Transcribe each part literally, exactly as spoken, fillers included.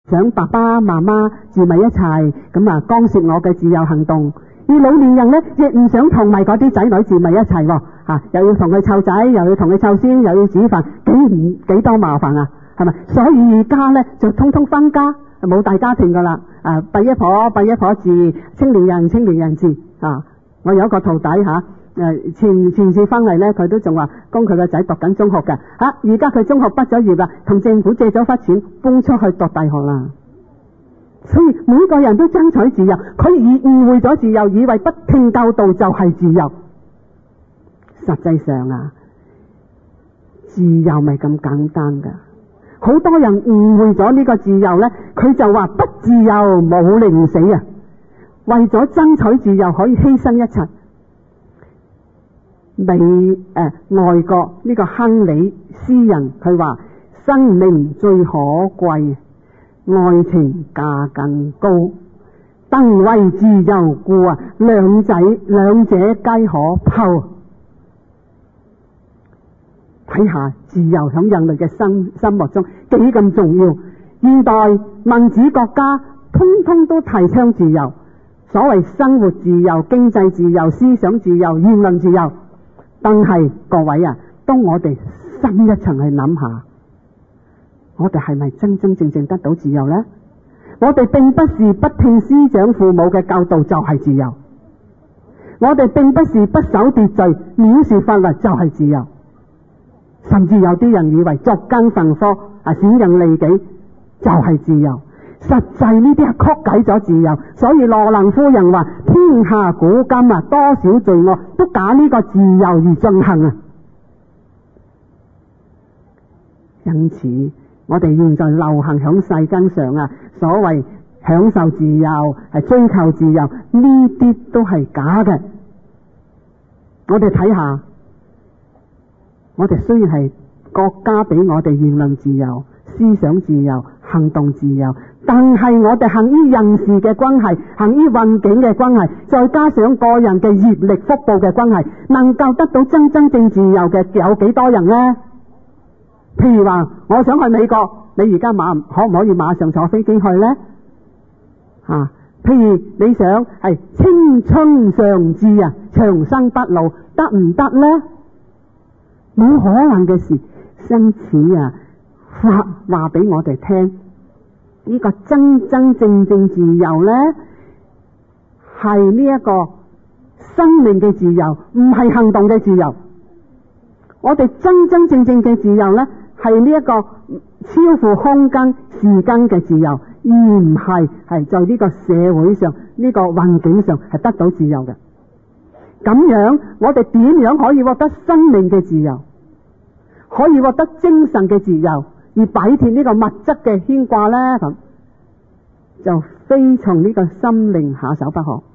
想爸爸媽媽住埋一齊，咁啊干涉我嘅自由行動。而老年人呢，亦唔想同埋嗰啲仔女住埋一齊喎，啊，又要同佢湊仔，又要同佢湊孫，又要煮飯，幾唔幾多麻煩啊？係咪？所以而家呢，就通通分家，冇大家庭噶啦。啊，伯一婆伯一婆住，青年人青年人住。啊，我有一個徒弟吓，誒、啊、前前次翻嚟呢，佢都仲話供佢個仔讀緊中學嘅。吓，而家佢中學畢咗業啦，同政府借咗筆錢，搬出去讀大學啦。所以每個人都爭取自由，佢以誤會咗自由，以為不聽教導就係自由。實際上啊，自由咪咁簡單噶。好多人誤會咗呢個自由呢，佢就話不自由冇寧死啊！為咗爭取自由，可以犧牲一切。美誒、呃、外國呢個亨利詩人佢話：生命最可貴，愛情價更高，當為自由故啊，兩仔兩者皆可拋。睇下自由響人類嘅心心目中幾咁重要。現代民主國家通通都提倡自由，所謂生活自由、經濟自由、思想自由、言論自由。但係各位啊，當我哋深一層去諗下，我哋係咪真真正正得到自由呢？我哋並不是不聽師長父母嘅教導就係自由，我哋並不是不守秩序、藐視法律就係自由。甚至有啲人以為作奸犯科啊，損人利己就係自由。實際呢啲係曲解咗自由。所以羅蘭夫人話：天下古今啊，多少罪惡都假呢個自由而進行啊。因此我哋現在流行響世間上啊，所謂享受自由、係追求自由，呢啲都係假嘅。我哋睇下，我哋雖然係國家俾我哋言論自由、思想自由、行動自由，但係我哋行於人事嘅關係、行於環境嘅關係，再加上個人嘅業力福報嘅關係，能夠得到真真正自由嘅有幾多人呢？譬如話，我想去美國，你而家馬可唔可以馬上坐飛機去呢？啊，譬如你想係青春常駐啊，長生不老，得唔得呢？冇可能嘅事。因此啊，話話俾我哋聽，呢個真真正正自由呢，係呢一個生命嘅自由，唔係行動嘅自由。我哋真真正正嘅自由呢，係呢一個超乎空間時間嘅自由，而唔係係在呢個社會上、呢個環境上係得到自由嘅。咁樣我哋點樣可以獲得生命嘅自由，可以獲得精神嘅自由，而擺脫呢個物質嘅牽掛呢？咁就非從呢個心靈下手不可。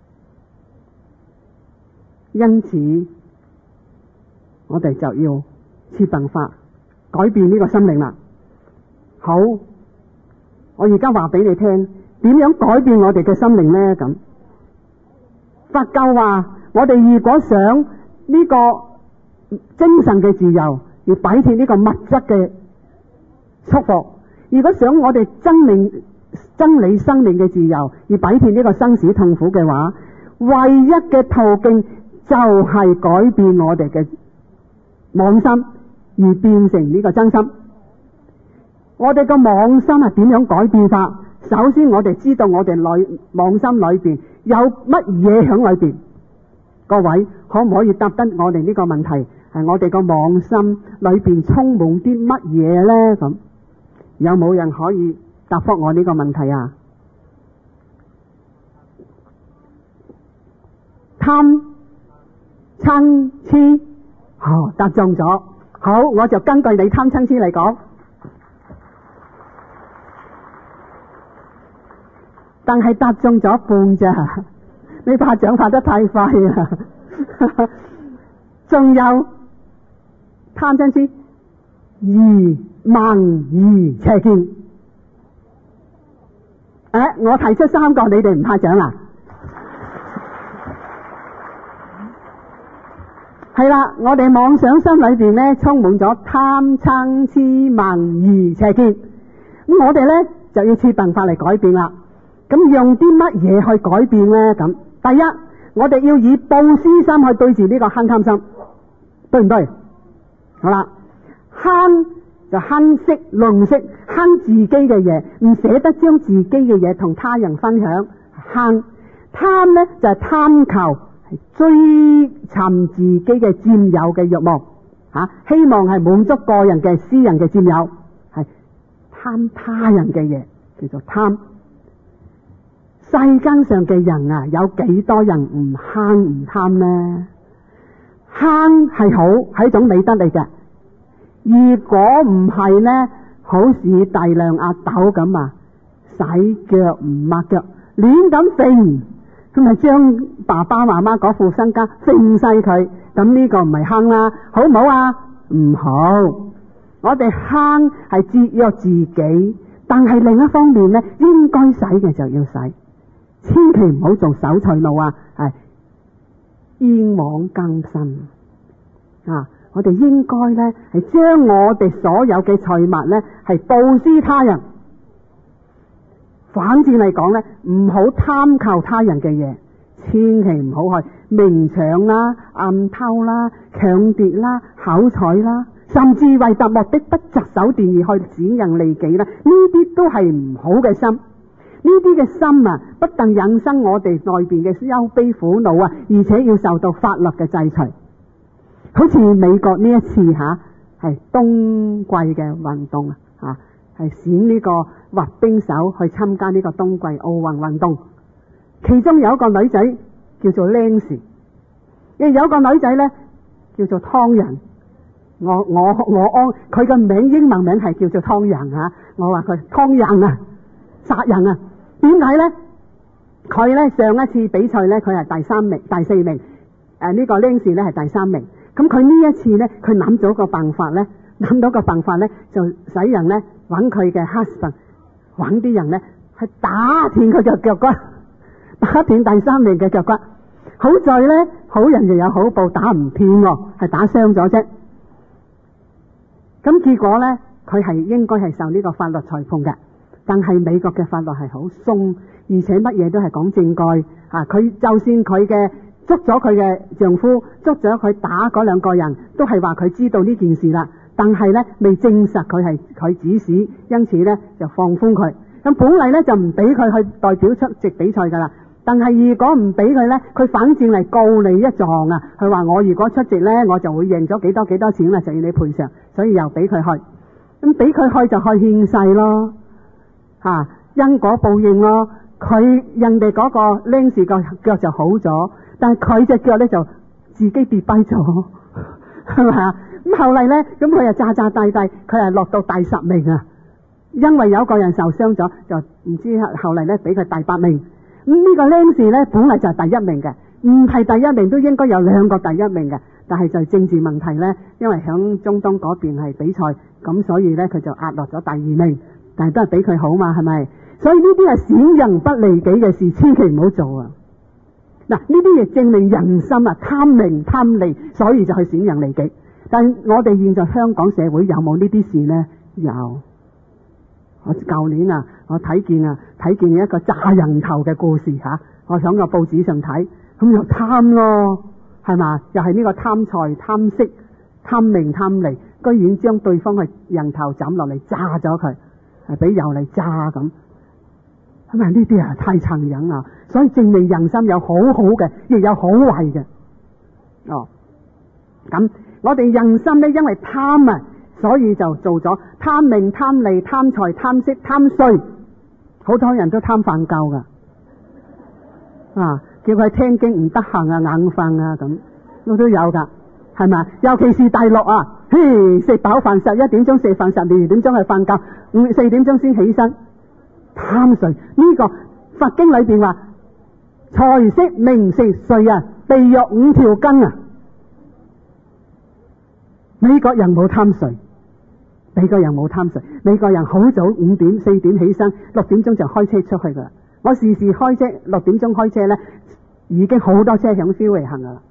因此我哋就要設辦法改變呢個心靈啦。好，我而家話俾你聽，點樣改變我哋嘅心靈呢？咁佛教話，我哋如果想呢個精神嘅自由，而擺脫呢個物質嘅束縛，如果想我哋真理真理生命嘅自由，而擺脫呢個生死痛苦嘅話，唯一嘅途徑就係改變我哋嘅妄心，而變成呢個真心。我哋個妄心係點樣改變法？首先我哋知道我哋內妄心裏邊有乜嘢響裏邊。各位可唔可以答得我哋呢個問題？係我哋個妄心裏邊充滿啲乜嘢呢？咁有冇人可以答覆我呢個問題啊？貪嗔癡，哦，答中咗。好，我就根據你貪嗔癡嚟講。但係答中咗一半咋，你拍掌拍得太快啊！仲有貪嗔癡、疑慢疑邪見。誒，我提出三個，你哋唔拍掌啦？係啦，我哋妄想心裏邊咧充滿咗貪嗔癡慢疑邪見。咁我哋咧就要設辦法嚟改變啦。咁用啲乜嘢去改變呢？咁第一，我哋要以布施心去對治呢個慳貪心，對唔對？好啦，慳就慳惜吝嗇，慳自己嘅嘢，唔捨得將自己嘅嘢同他人分享。慳貪呢就係貪求，係追尋自己嘅佔有嘅慾望，吓、啊、希望係滿足個人嘅私人嘅佔有，係貪他人嘅嘢，叫做貪。世間上嘅人啊，有幾多人唔慳唔貪呢？慳係好，係一種美德嚟嘅。如果唔係呢，好似大量阿斗咁啊，洗腳唔抹腳，亂咁揈，咁咪將爸爸媽媽嗰副身家揈晒佢，咁呢個唔係慳啦，好唔好啊？唔好。我哋慳係節約自己，但係另一方面呢，應該使嘅就要使。千祈唔好做守財奴啊！係冤枉更新啊！我哋應該呢係將我哋所有嘅財物呢係布施他人。反之嚟講呢，唔好貪求他人嘅嘢，千祈唔好去明搶啦、暗偷啦、搶奪啦、巧取啦，甚至為達目的不擇手段而去損人利己啦，呢啲都係唔好嘅心。呢啲嘅心啊，不但引生我哋內邊嘅憂悲苦惱啊，而且要受到法律嘅制裁。好似美國呢一次吓，係冬季嘅運動啊，吓係選呢個滑冰手去參加呢個冬季奧運運動。其中有一個女仔叫做 Nancy， 亦有一個女仔呢叫做湯人。我我我安佢嘅名英文名係叫做湯人吓，我話佢湯人啊，殺人啊！點解呢？佢呢上一次比賽呢，佢係第三名、第四名。誒、呃，呢、這個 Nancy 呢係第三名。咁佢呢一次呢，佢諗咗個辦法呢，諗到個辦法呢，就使人呢揾佢嘅 husband，揾啲人呢去打斷佢嘅腳骨，打斷第三名嘅腳骨。好在呢，好人就有好報，打唔斷喎，係打傷咗啫。咁結果呢，佢係應該係受呢個法律裁判嘅。但係美國嘅法律係好鬆，而且乜嘢都係講證據啊！佢就算佢嘅捉咗佢嘅丈夫，捉咗佢打嗰兩個人，都係話佢知道呢件事啦。但係呢，未證實佢係佢指使，因此呢就放寬佢。咁本嚟呢就唔俾佢去代表出席比賽噶啦。但係如果唔俾佢呢，佢反正嚟告你一狀啊！佢話我如果出席呢，我就會贏咗幾多幾多錢啦，就要你賠償，所以又俾佢去。咁俾佢去就去獻世咯。吓、啊、因果報應咯，佢人哋嗰個僆士個腳就好咗，但係佢隻腳咧就自己跌跛咗，係咪啊？咁後嚟咧，咁佢又詐詐諦諦，佢係落到第十名啊！因為有個人受傷咗，就唔知後嚟咧俾佢第八名。咁呢個僆士咧本嚟就係第一名嘅，唔係第一名都應該有兩個第一名嘅，但係就係政治問題咧，因為響中東嗰邊係比賽，咁所以咧佢就壓落咗第二名。但係都係俾佢好嘛，係咪？所以呢啲係損人不利己嘅事，千祈唔好做啊！嗱，呢啲亦證明人心啊，貪名貪利，所以就去損人利己。但係我哋現在香港社會有冇呢啲事呢？有。我舊年啊，我睇見啊，睇見一個炸人頭嘅故事吓、啊，我喺個報紙上睇，咁又貪咯，係嘛？又係呢個貪財、貪色、貪名、貪利，居然將對方嘅人頭斬落嚟炸咗佢。係俾油嚟炸咁，咁啊呢啲啊太殘忍啦！所以證明人心有好好嘅，亦有好壞嘅。哦，咁我哋人心呢，因為貪啊，所以就做咗貪名、貪利、貪財、貪色、貪稅，好多人都貪飯夠噶。啊，叫佢聽經唔得閒啊，眼瞓啊咁，我都有噶，係咪？尤其是大陸啊。嘿，食飽飯十一點鐘食飯，十二點鐘去瞓覺，五四點鐘先起身，貪睡。呢個佛經裏邊話財色名食睡啊，地獄五條根啊。美國人冇貪睡，美國人冇貪睡，美國人好早五點四點起身，六點鐘就開車出去噶啦。我時時開車，六點鐘開車呢，已經好多車響 freeway 行噶啦。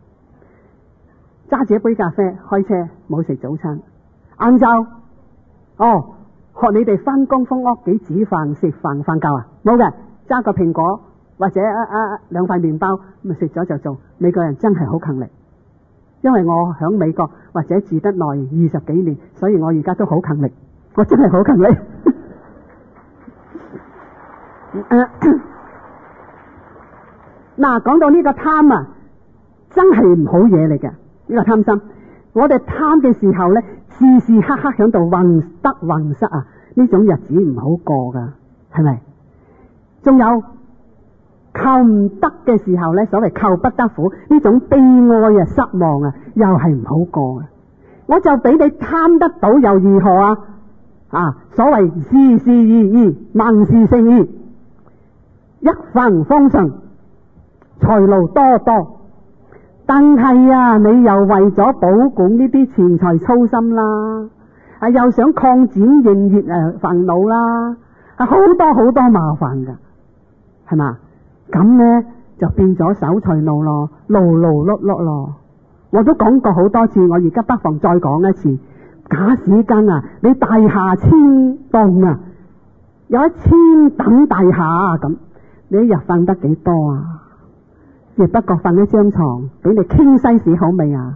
揸住一杯咖啡開車，冇食早餐。晏晝哦， 學你哋翻工翻屋企煮飯食飯瞓覺啊？冇嘅，揸個蘋果或者啊啊兩塊麵包咁食咗就做。美國人真係好勤力，因為我響美國或者住得耐二十幾年，所以我而家都好勤力。我真係好勤力。嗱，講到呢個貪啊，真係唔好嘢嚟嘅。呢個貪心，我哋貪嘅時候呢，時時刻刻響度混得混失啊，呢種日子唔好過噶，係咪？仲有求唔得嘅時候呢，所謂求不得苦，呢種悲哀啊、失望啊，又係唔好過嘅。我就俾你貪得到又如何啊？啊，所謂事事如意，萬事勝意，一帆風順，財路多多。但係啊，你又為咗保管呢啲錢財操心啦，啊又想擴展營業誒煩惱啦，啊好多好多麻煩噶，係嘛？咁呢就變咗守財奴咯，勞勞碌碌咯。我都講過好多次，我而家不妨再講一次。假使間啊，你大廈千棟啊，有一千等大廈啊，咁你一日瞓得幾多啊？亦不過瞓一張床，俾你傾西史好未啊？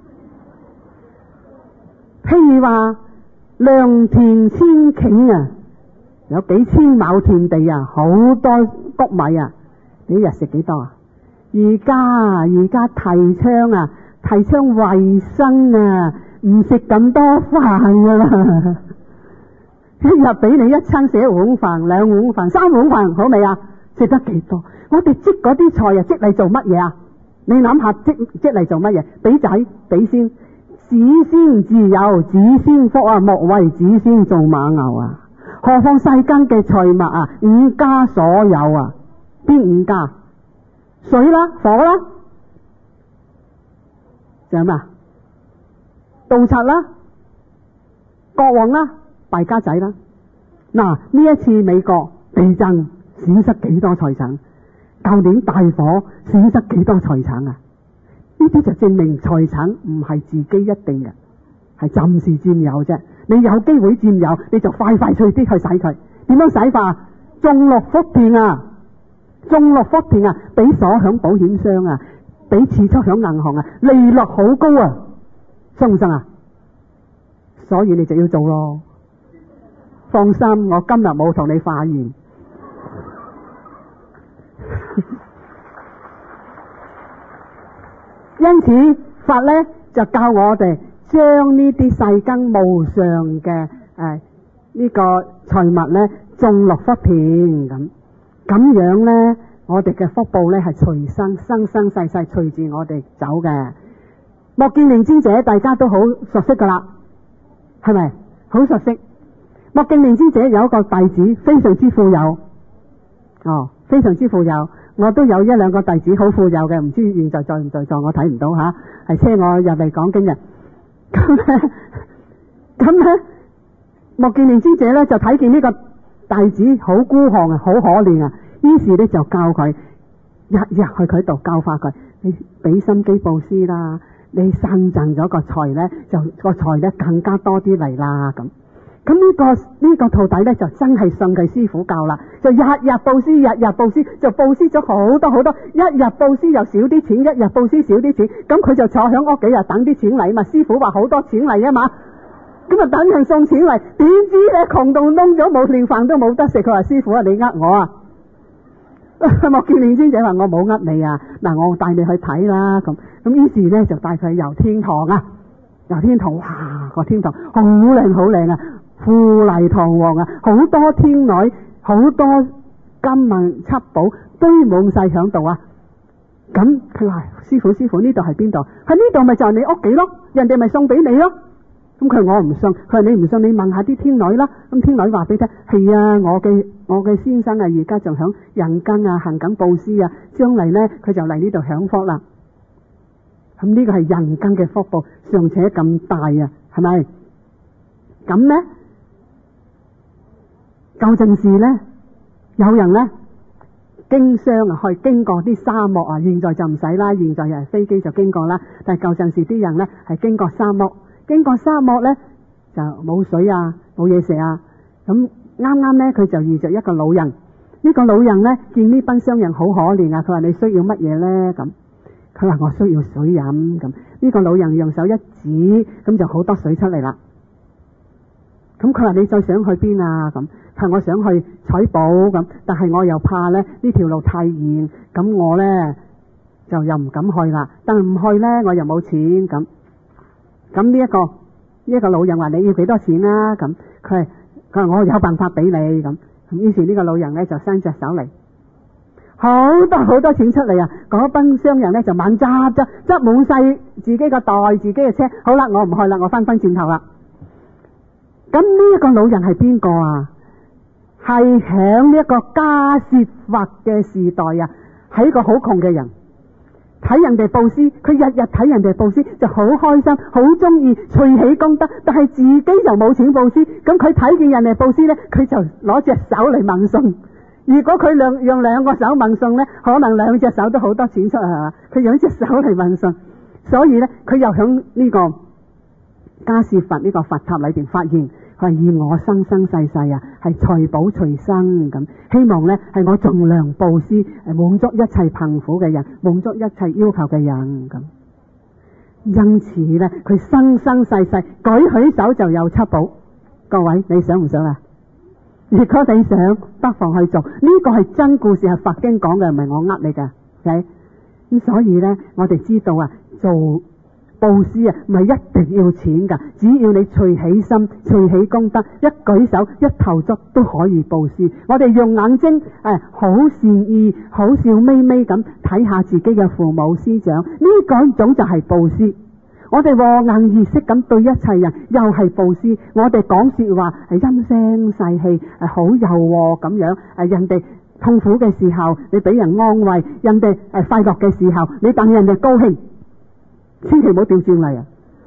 譬如話良田千頃啊，有幾千畝田地啊，好多谷米啊，你一日食幾多啊？而家而家提倡啊，提倡衛生啊，唔食咁多飯噶啦，一日俾你一餐食一碗飯、兩碗飯、三碗飯，好未啊？食得幾多？我哋積嗰啲菜啊，積嚟做乜嘢啊？你諗下，積積嚟做乜嘢？俾仔俾先，子先自有，子先福啊！莫為子先做馬牛啊！何況世間嘅財物啊，五家所有啊，邊五家？水啦，火啦，仲有咩啊？盜賊啦，國王啦，敗家仔啦。嗱，呢一次美國地震損失幾多財產？舊年大火損失幾多財產啊？呢啲就證明財產唔係自己一定嘅，係暫時佔有啫。你有機會佔有，你就快快脆啲去使佢。點樣使法？種六福田啊，種六福田啊，俾鎖響保險箱啊，俾儲蓄響銀行啊，利率好高啊，信唔信啊？所以你就要做咯。放心，我今日冇同你化驗。因此法呢就教我哋將呢啲世間無常嘅誒呢個財物呢種落福田，咁咁樣呢，我哋嘅福報呢係隨生生生世世隨住我哋走嘅。莫建連尊者大家都好熟悉噶啦，係咪？好熟悉。莫建連尊者有一個弟子非常之富有，哦，非常之富有。我都有一兩個弟子好富有嘅，唔知現在在唔在座，我睇唔到吓，係車我入嚟講經嘅。咁咧，咁咧，莫建連尊者咧就睇見呢個弟子好孤寒啊，好可憐啊，於是咧就教佢日日去佢度教化佢，你俾心機布施啦，你散贈咗個財咧，就個財咧更加多啲嚟啦咁。咁呢、這個呢、這個徒弟咧就真係信佢師父教啦，就日日布施，日日布施，就布施咗好多好多，一日布施又少啲錢，一日布施少啲錢，咁佢就坐響屋企啊等啲錢嚟嘛，師父話好多錢嚟啊嘛，咁啊等人送錢嚟，點知咧窮到窿咗，冇連飯都冇得食，佢話師父啊，你呃我啊，莫建連尊者話我冇呃你啊，嗱我帶你去睇啦，咁咁於是咧就帶佢遊天堂啊，遊天堂，哇個天堂好靚好靚啊！富麗堂皇啊，好多天女，好多金銀七寶堆滿晒響度啊！咁佢話師父師父呢度係邊度？喺呢度咪就係你屋企咯，人哋咪送俾你咯。咁佢話我唔信，佢話你唔信你問下啲天女啦。咁天女話俾你聽，係啊，我嘅我嘅先生啊，而家仲響人間啊行緊布施啊，將嚟呢，佢就嚟呢度享福啦。咁呢個係人間嘅福報，尚且咁大啊，係咪？咁呢？舊陣時呢，有人呢經商啊，去經過啲沙漠啊，現在就唔使啦，現在係飛機就經過啦。但係舊陣時啲人呢係經過沙漠，經過沙漠呢就冇水啊，冇嘢食啊， 咁啱啱咧佢就遇着一個老人，呢個老人咧見呢班商人好可憐啊，佢話你需要乜嘢咧？咁佢話我需要水飲。咁呢個老人用手一指，咁就好多水出嚟啦。咁佢話你再想去邊啊？咁佢話我想去採寶咁，但係我又怕咧呢條路太遠，咁我咧就又唔敢去啦。但係唔去咧，我又冇錢咁。咁呢一個呢一個老人話你要幾多錢啊？咁佢佢話我有辦法俾你咁。咁於是呢個老人咧就伸隻手嚟，好多好多錢出嚟啊！嗰班商人咧就猛執執執滿晒自己個袋、自己嘅車。好啦，我唔去啦，我翻翻轉頭啦。咁呢一個老人係邊個啊？係響呢一個加薛法嘅時代啊，係一個好窮嘅人，睇人哋布施，佢日日睇人哋布施就好開心，好中意隨喜功德，但係自己就冇錢布施。咁佢睇見人哋布施呢，佢就攞隻手嚟問送。如果佢兩用兩個手問送呢，可能兩隻手都好多錢出嚟啊！佢用一隻手嚟問送，所以呢，佢又響呢個加薛佛呢個佛塔裏邊發現，佢係以我生生世世啊，係財寶隨生咁，希望呢係我盡量布施，誒滿足一切貧苦嘅人，滿足一切要求嘅人咁。因此呢，佢生生世世舉起手就有七寶。各位你想唔想啊？如果你想，不妨去做。呢個係真故事，係佛經講嘅，唔係我呃你㗎。咁、okay? 所以呢，我哋知道啊，做布施啊，唔係一定要錢噶，只要你隨喜心、隨喜功德，一舉手、一投足都可以布施。我哋用眼睛誒，好善意、好笑眯眯咁睇下自己嘅父母師長，呢個種就係布施。我哋和顏悅色咁對一切人，又係布施。我哋講說話係陰聲細氣，係好柔和咁樣。誒，人哋痛苦嘅時候，你俾人安慰；人哋誒快樂嘅時候，你等人哋高興。千祈唔好調轉嚟啊！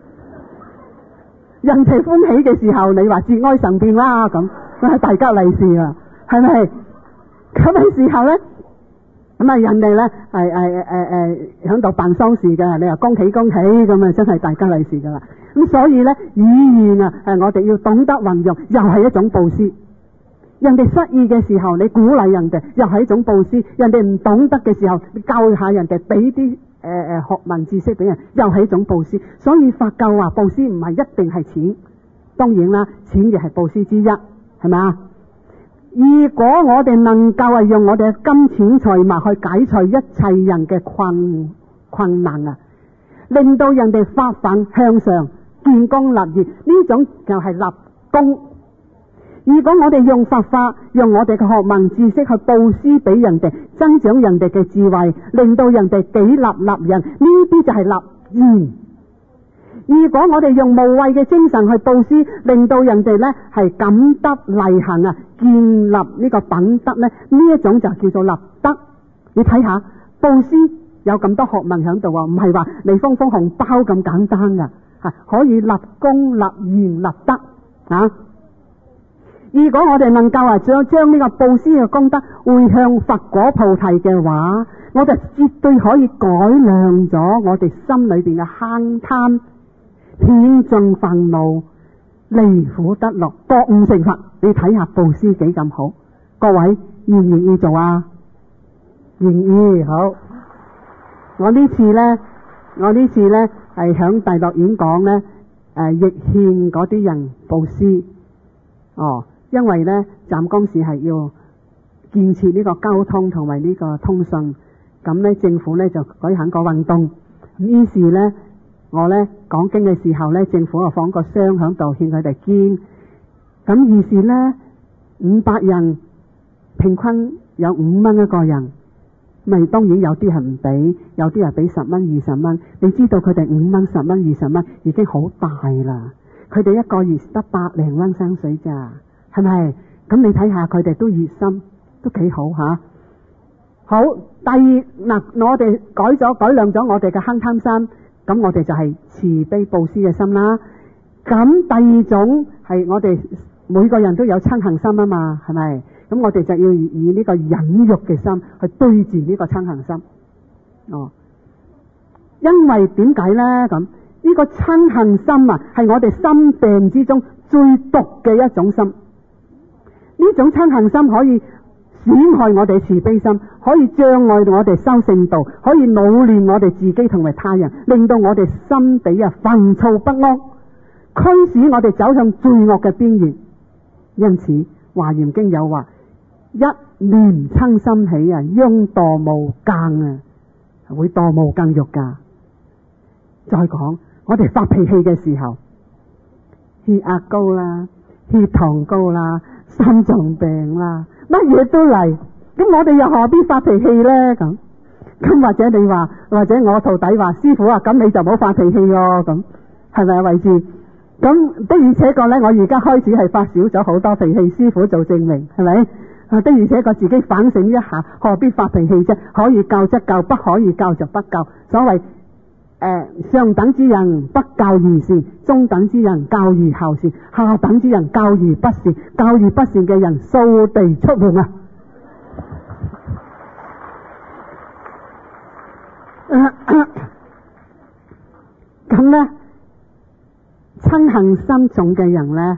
人哋歡喜嘅時候，你話節哀順變啦咁，大吉利是啊，係咪？咁嘅時候咧，咁啊人哋咧係係誒誒響度辦喪事嘅，你又恭喜恭喜咁啊，真係大吉利是噶啦。咁所以咧語言啊，誒我哋要懂得運用，又係一種布施。人哋失意嘅時候，你鼓勵人哋，又係一種布施。人哋唔懂得嘅時候，你教下人哋，俾啲。誒誒，學問知識俾人，又係一種布施。所以佛教話布施唔係一定係錢，當然啦，錢亦係布施之一，係咪啊？如果我哋能夠係用我哋嘅金錢財物去解除一切人嘅困困難啊，令到人哋發奮向上、建功立業，呢種就係立功。如果我哋用佛法，用我哋嘅學問知識去布施俾人哋，增長人哋嘅智慧，令到人哋己立立人，呢啲就係立言。如果我哋用無畏嘅精神去布施，令到人哋呢係感德勵行啊，建立呢個品德呢，呢一種就叫做立德。你睇下布施有咁多學問喺度啊，唔係話你封封紅包咁簡單噶，吓可以立功立言立德啊。如果我哋能夠啊將將呢個布施嘅功德回向佛果菩提嘅話，我就絕對可以改良咗我哋心裏邊嘅慳貪、偏盡煩惱、離苦得樂、覺悟成佛。你睇下布施幾咁好，各位願唔願意做啊？願意。好，我呢次呢，我呢次呢係響大樂院講呢，誒，亦勸嗰啲人布施哦。因為呢，湛江市係要建設呢個交通同埋呢個通訊，咁呢政府呢就舉行個運動，於是呢，我呢講經嘅時候呢，政府就放個箱響度勸佢哋捐，咁於是呢，五百人平均有五蚊一個人，咪當然有啲係唔俾，有啲係俾十蚊二十蚊，你知道佢哋五蚊十蚊二十蚊已經好大啦，佢哋一個月得百零蚊薪水咋。係咪？咁你睇下佢哋都熱心，都幾好吓。好，第二嗱，我哋改咗改良咗我哋嘅慳貪心，咁我哋就係慈悲布施嘅心啦。咁第二種係我哋每個人都有嗔恨心啊嘛，係咪？咁我哋就要以呢個忍辱嘅心去對治呢個嗔恨心。哦，因為點解咧？咁呢個嗔恨心啊，係我哋心病之中最毒嘅一種心。 呢種嗔恨心可以損害我哋慈悲心，可以障礙我哋修聖道，可以擾亂我哋自己同埋他人，令到我哋心底啊煩躁不安，驅使我哋走向罪惡嘅邊緣。因此華嚴經有話：一念嗔心起啊，殃墮無間啊，會墮無間獄噶。再講我哋發脾氣嘅時候，血壓高啦，血糖高啦，心臟病啦，乜嘢都嚟，咁我哋又何必發脾氣呢？咁咁或者你話，或者我徒弟話：師傅啊，咁你就冇發脾氣喎。咁係咪啊？慧智？咁的而且確呢，我而家開始係發少咗好多脾氣，師傅做證明，係咪？啊，的而且確自己反省一下，何必發脾氣啫？可以教則教，不可以教就不教。所謂誒、呃、上等之人不教而善，中等之人教而孝善，下等之人教而不善，教而不善嘅人掃地出門啊！咁呢，嗔恨心重嘅人呢，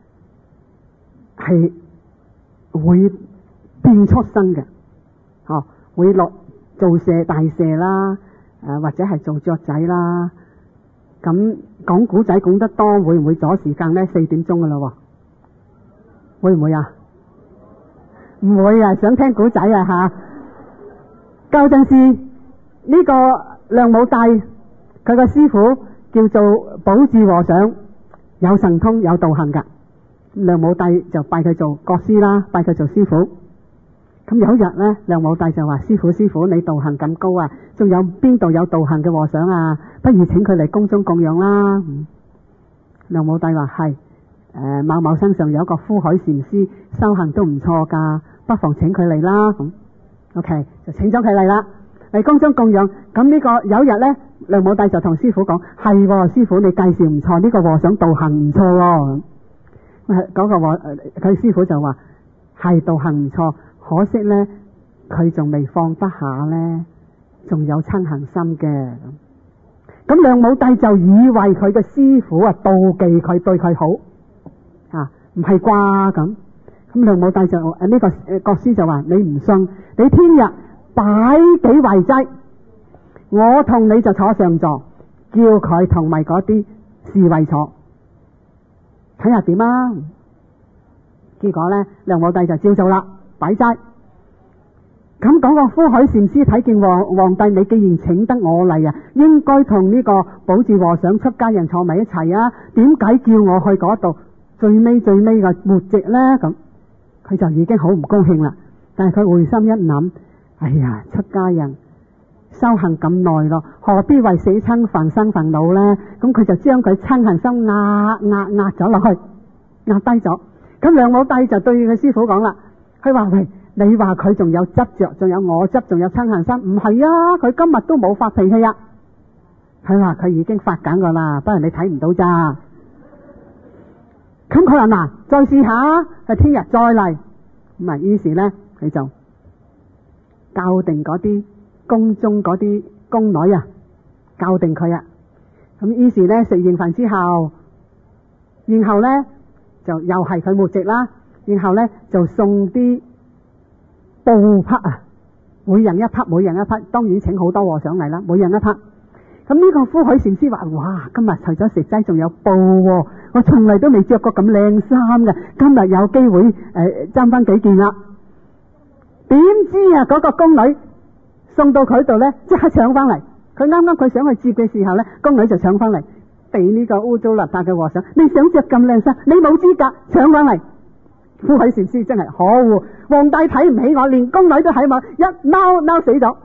係會變畜生嘅，哦，會落做蛇大蛇啦，誒、呃、或者係做雀仔啦。咁講古仔講得多，會唔會阻時間呢？四點鐘噶啦，會唔會啊？唔會啊！想聽古仔啊吓？舊陣時呢個梁武帝，佢個師傅叫做寶智和尚，有神通有道行噶。梁武帝就拜佢做國師啦，拜佢做師傅。咁有一日呢，梁武帝就話：師傅師傅，你道行咁高啊，仲有邊度有道行嘅和尚啊？不如請佢嚟宮中供養啦。嗯、梁武帝話：係，誒某某身上有一個呼海禪師，修行都唔錯噶，不妨請佢嚟啦。咁 OK 就請咗佢嚟啦，嚟宮中供養。咁呢個有一日呢，梁武帝就同師傅講：係、哦，師傅你介紹唔錯，呢、這個和尚道行唔錯喎。嗰、那個和佢師傅就話：係道行唔錯。可惜呢，佢仲未放得下呢，仲有嗔恨心嘅。咁梁武帝就以為佢嘅師傅啊妒忌佢，對佢好啊，唔係啩咁？咁梁武帝就誒呢、這個誒國師就話：你唔信，你聽日擺幾圍齋，我同你就坐上座，叫佢同埋嗰啲侍衛坐，睇下點啊？結果呢，梁武帝就照做啦。擺齋，咁講個呼海禪師睇見皇皇帝，你既然請得我嚟啊，應該同呢個寶智和尚出家人坐埋一齊啊，點解叫我去嗰度最尾最尾嘅末席呢？咁佢就已經好唔高興啦。但係佢回心一諗，哎呀，出家人修行咁耐咯，何必為死親煩生煩惱呢？咁佢就將佢嗔恨心壓壓壓咗落去，壓低咗。咁梁武帝就對佢師傅講啦。佢話：喂，你話佢仲有執着，仲有我執，仲有嗔恨心？唔係啊，佢今日都冇發脾氣啊。佢話佢已經發緊噶啦，不過你睇唔到咋。咁佢話嗱，再試下，係聽日再嚟。咁啊，於是呢，佢就校定嗰啲宮中嗰啲宮女啊，校定佢啊。咁於是呢，食完飯之後，然後呢，就又係佢末席啦。然後呢，就送啲布匹啊，每人一匹，每人一匹，當然請好多和尚嚟啦，每人一匹。咁呢個呼海禪師話：哇，今日除咗食齋仲有布喎，我從嚟都未着過咁靚衫嘅，今日有機會誒爭翻幾件啦。點知啊，嗰個宮女送到佢度呢，即刻搶翻嚟。佢啱啱佢想去接嘅時候呢，宮女就搶翻嚟，俾呢個污糟邋遢嘅和尚：你想着咁靚衫，你冇資格搶翻嚟。呼海禪師真係可惡，皇帝睇唔起我，連宮女都睇我，一嬲嬲死咗，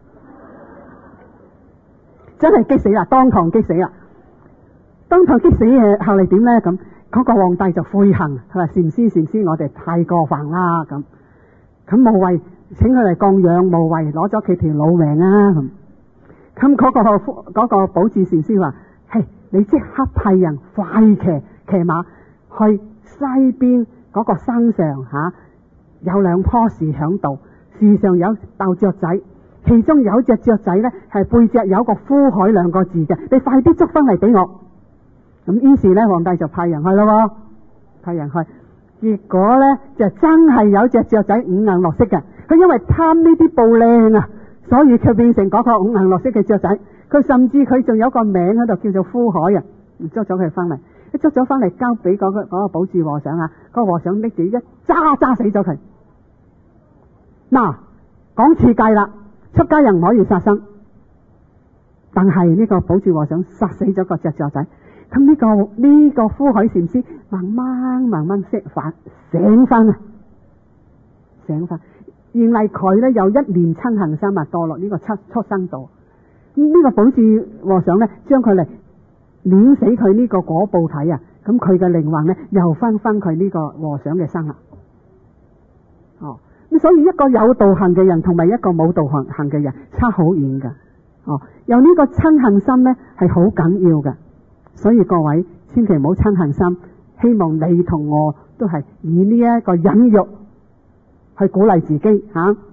真係激死啦！當堂激死啦！當堂激死嘅後嚟點呢？咁、那、嗰個皇帝就悔恨，佢話：禪師禪師，我哋太過分啦！咁咁無謂請佢嚟供養，無謂攞咗佢條老命啊！咁咁嗰個嗰、那個寶智禪師話：嘿，你即刻派人快騎騎馬去西邊。嗰個山上吓、啊、有兩棵樹響度，樹上有鬥雀仔，其中有隻雀仔呢係背脊有個呼海兩個字嘅，你快啲捉翻嚟俾我。咁於是呢，皇帝就派人去咯，派人去結果咧就真係有隻雀仔五顏六色嘅。佢因為貪呢啲布靚啊，所以佢變成嗰個五顏六色嘅雀仔。佢甚至佢仲有個名喺度叫做呼海啊，捉咗佢翻嚟，一捉咗翻嚟交俾嗰個嗰個寶智和尚啊，嗰個和尚拎住一揸揸死咗佢。嗱，講次計啦，出家人唔可以殺生，但係呢個寶智和尚殺死咗個隻雀仔。咁呢個呢個呼海禪師慢慢慢慢識返醒翻啊，醒翻，原嚟佢咧有一念嗔恨心啊，墮落呢個出畜生道。咁呢個寶智和尚咧，將佢嚟碾死佢呢個果報體啊，咁佢嘅靈魂咧又翻翻佢呢個和尚嘅身啦。哦，咁所以一個有道行嘅人同埋一個冇道行行嘅人差好遠噶。哦，有呢個嗔恨心咧係好緊要嘅。所以各位千祈唔好嗔恨心，希望你同我都係以呢一個忍辱去鼓勵自己吓、啊。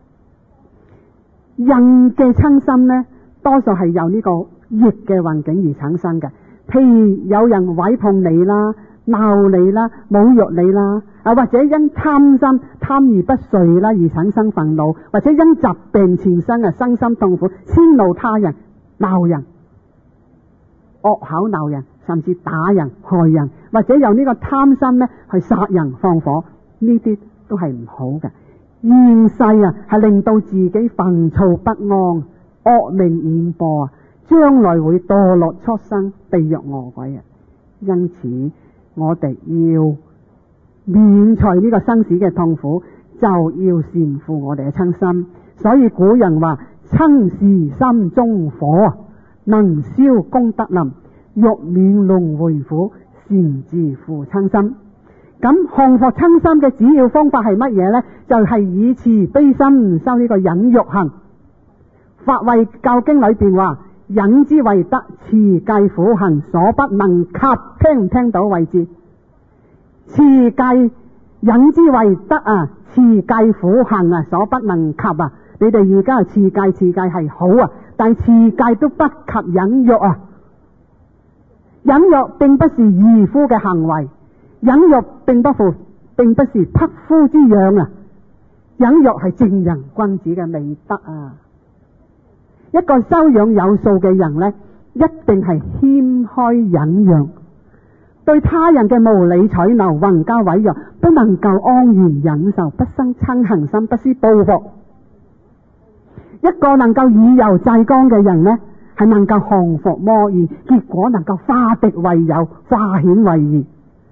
人嘅嗔心呢，多數係由呢個逆嘅環境而產生嘅。譬如有人毀謗你啦、鬧你啦、侮辱你啦，啊或者因貪心貪而不遂啦而產生憤怒，或者因疾病纏身啊身心痛苦，遷怒他人、鬧人。惡口鬧人，甚至打人、害人，或者有呢個貪心呢去殺人放火，呢啲都係唔好嘅。現世啊，係令到自己煩躁不安、惡命演播啊，將來會墮落畜生、地獄餓鬼啊。因此，我哋要免除呢個生死嘅痛苦，就要善護我哋嘅親心。所以古人話：親是心中火啊，能燒功德林，欲免輪迴苦，善自護親心。咁降伏親心嘅主要方法係乜嘢呢？就係、是、以慈悲心修呢個忍辱行。法慧教經裏邊話：忍之為德，慈戒苦行，所不能及。聽唔聽到位置？慈戒忍之為德啊，慈戒苦行啊，所不能及啊！你哋而家係慈戒，慈戒係好啊，但慈戒都不及忍辱啊！忍辱並不是愚夫嘅行為，忍辱並不負，並不是匹夫之養啊！忍辱係正人君子嘅美德啊！一個修養有素嘅人呢，一定係謙虛忍讓，對他人嘅無理取鬧、橫加毀謗，不能夠安然忍受，不生嗔恨心，不思報復。一個能夠以柔制剛嘅人呢，係能夠降服魔意，結果能夠化敵為友，化險為夷。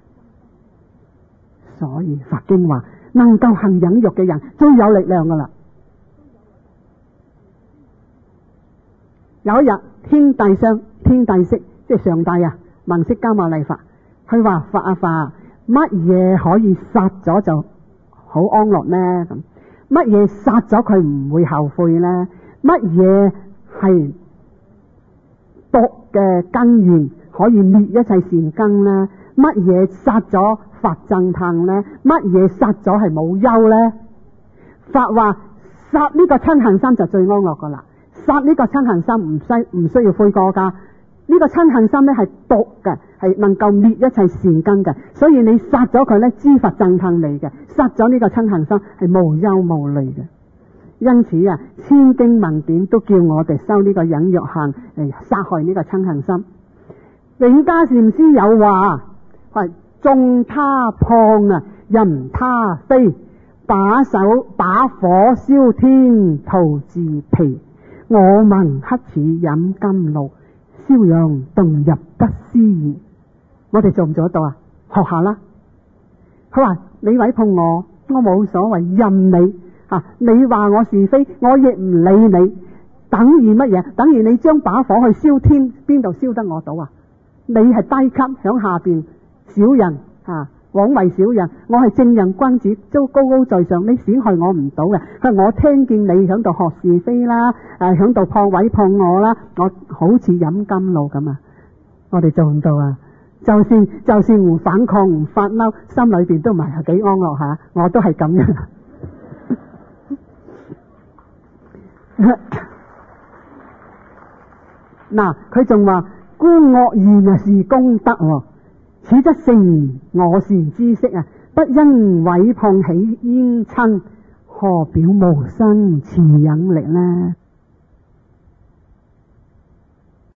所以佛經話，能夠行忍辱嘅人最有力量噶啦。有一日，天帝上天帝釋，即係上帝啊，文釋迦牟尼佛，佢話：佛啊佛，乜嘢可以殺咗就好安樂呢？咁乜嘢殺咗佢唔會後悔呢？乜嘢係毒嘅根源可以滅一切善根呢？乜嘢殺咗佛憎恨呢？乜嘢殺咗係冇憂呢？佛話：殺呢個嗔恨心就最安樂噶啦。殺呢個嗔恨心唔需唔需要悔過噶，呢、這個嗔恨心咧係毒嘅，係能夠滅一切善根嘅，所以你殺咗佢咧，知佛憎恨你嘅，殺咗呢個嗔恨心係無憂無慮嘅。因此啊，千經文典都叫我哋修呢個忍辱行嚟殺害呢個嗔恨心。永嘉禪師有話：係縱他謗啊，任他非，把手把火燒天，徒自疲。我聞乞似飲甘露，燒陽頓入不思議。我哋做唔做得到啊？學下啦。佢話：你毀謗我，我冇所謂，任你啊！你話我是非，我亦唔理你。等於乜嘢？等於你將把火去燒天，邊度燒得我到啊？你係低級，響下邊小人啊！枉為小人，我係正人君子，都高高在上，你損害我唔到嘅。佢話：我聽見你響度學是非啦，誒響度破毀破我啦，我好似飲甘露咁啊！我哋做唔到啊！就算就算唔反抗唔發嬲，心裏邊都唔係幾安樂下，我都係咁樣。嗱，佢仲話：觀惡言啊是功德喎。此則成我善知識啊， 不因毀謗起冤親，何表無生慈忍力呢？